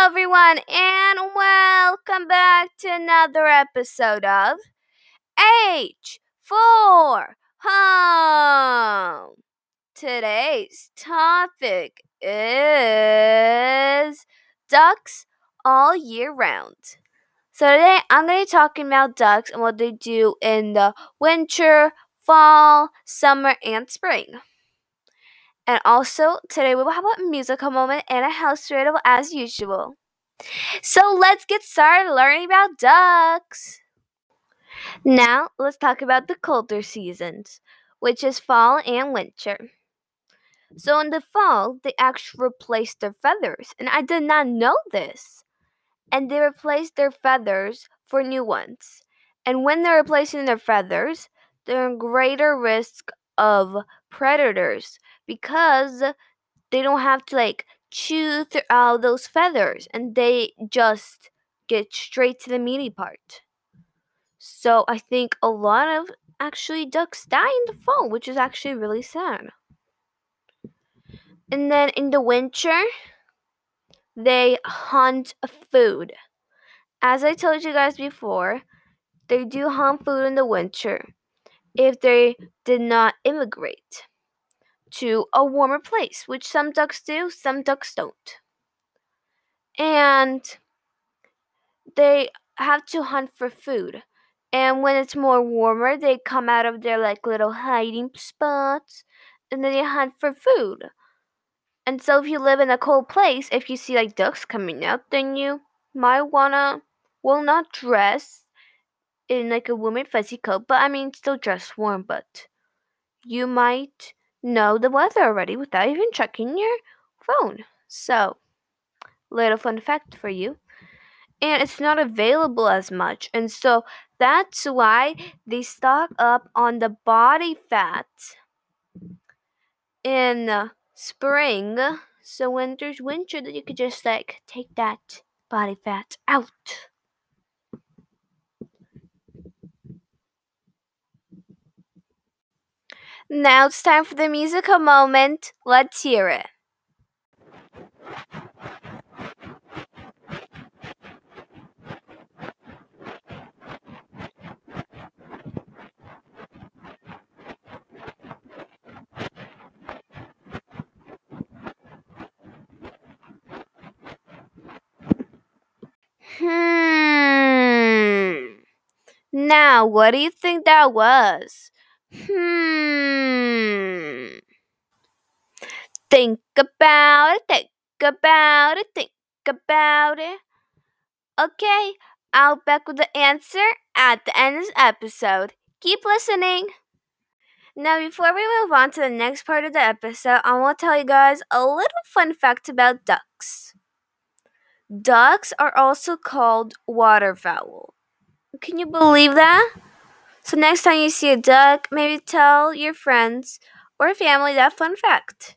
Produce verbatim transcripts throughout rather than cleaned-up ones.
everyone, and welcome back to another episode of H for Home. Today's topic is ducks all year round. So today I'm going to be talking about ducks and what they do in the winter, fall, summer, and spring. And also, today we will have a musical moment and a house riddle as usual. So let's get started learning about ducks. Now, let's talk about the colder seasons, which is fall and winter. So in the fall, they actually replace their feathers, and I did not know this. And they replace their feathers for new ones. And when they're replacing their feathers, they're in greater risk of predators because they don't have to like chew through all those feathers and they just get straight to the meaty part. So I think a lot of actually ducks die in the fall, which is actually really sad. And then in the winter, they hunt food. As I told you guys before, they do hunt food in the winter if they did not immigrate to a warmer place, which some ducks do, some ducks don't. And they have to hunt for food. And when it's more warmer, they come out of their like little hiding spots and then they hunt for food. And so if you live in a cold place, if you see like ducks coming out, then you might wanna well not dress in like a warm fuzzy coat, but I mean still dress warm, but you might know the weather already without even checking your phone. So, little fun fact for you. And it's not available as much. And so that's why they stock up on the body fat in uh, spring. So when there's winter, that you could just like take that body fat out. Now it's time for the musical moment. Let's hear it. Hmm. Now, what do you think that was? Hmm. Think about it, think about it, think about it. Okay, I'll be back with the answer at the end of this episode. Keep listening. Now, before we move on to the next part of the episode, I want to tell you guys a little fun fact about ducks. Ducks are also called waterfowl. Can you believe that? So next time you see a duck, maybe tell your friends or family that fun fact.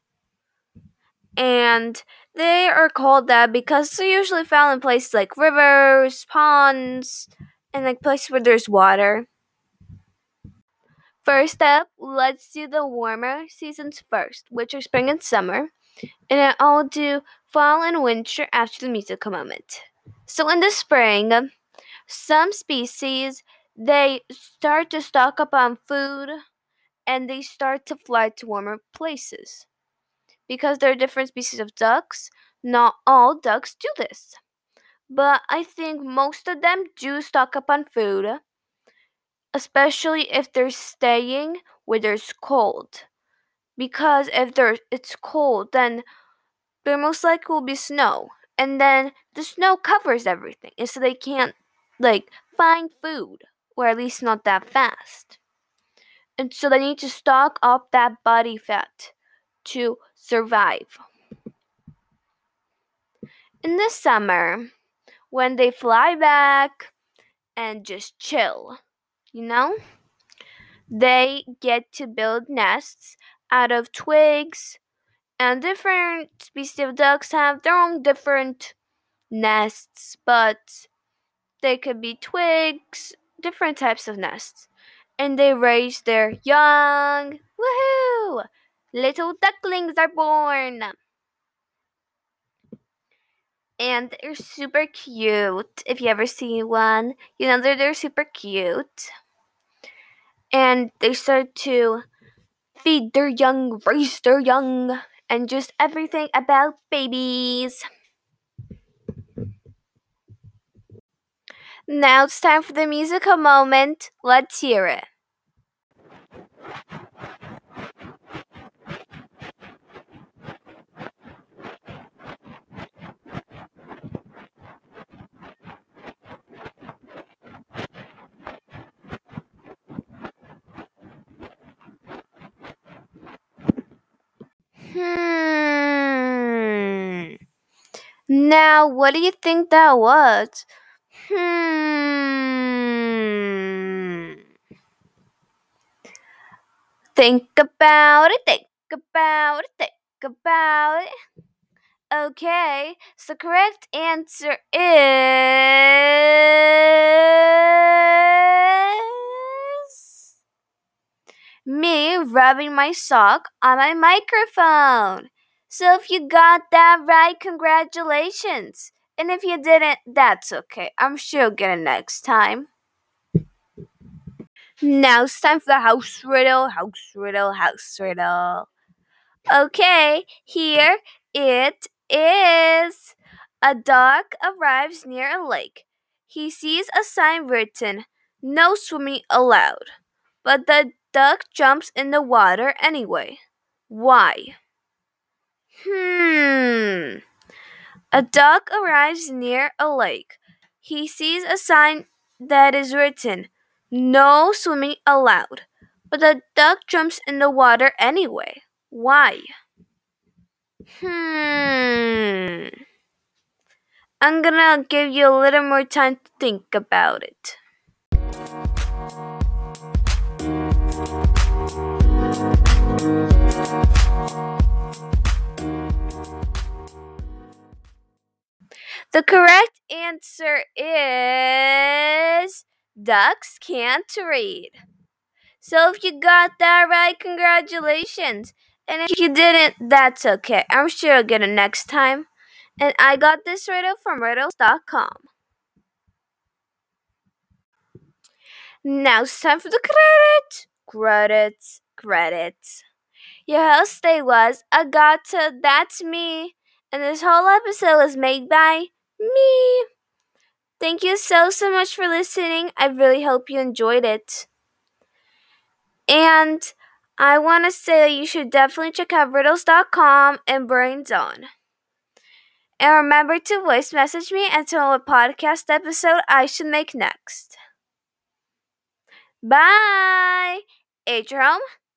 And they are called that because they're usually found in places like rivers, ponds, and like places where there's water. First up, let's do the warmer seasons first, which are spring and summer. And then I'll do fall and winter after the musical moment. So in the spring, some species they start to stock up on food and they start to fly to warmer places. Because there are different species of ducks, not all ducks do this. But I think most of them do stock up on food, especially if they're staying where there's cold. Because if there it's cold, then there most likely will be snow. And then the snow covers everything. And so they can't like find food. Or at least not that fast. And so they need to stock up that body fat to survive. In the summer, when they fly back and just chill, you know, they get to build nests out of twigs, and different species of ducks have their own different nests, but they could be twigs, different types of nests, and they raise their young. Woohoo! Little ducklings are born. and they're super cute. If you ever see one, you know they're, they're super cute. And they start to feed their young, raise their young, and just everything about babies. Now it's time for the musical moment. Let's hear it. Hmm. Now, what do you think that was? Hmm. Think about it, think about it, think about it. Okay, so the correct answer is me rubbing my sock on my microphone. So if you got that right, congratulations. And if you didn't, that's okay. I'm sure you'll get it next time. Now it's time for the house riddle, house riddle, house riddle. Okay, here it is. A duck arrives near a lake. He sees a sign written, "No swimming allowed." But the duck jumps in the water anyway. Why? Hmm. A duck arrives near a lake. He sees a sign that is written, "No swimming allowed." But the duck jumps in the water anyway. Why? Hmm. I'm gonna give you a little more time to think about it. The correct answer is ducks can't read. So if you got that right, congratulations. And if you didn't, that's okay. I'm sure you'll get it next time. And I got this riddle from riddles dot com. Now it's time for the credit. Credits, credits. Your host today was Agata, that's me. And this whole episode was made by me. Thank you so, so much for listening. I really hope you enjoyed it. And I want to say that you should definitely check out riddles dot com and Brains On. And remember to voice message me and tell me what podcast episode I should make next. Bye! Age your home.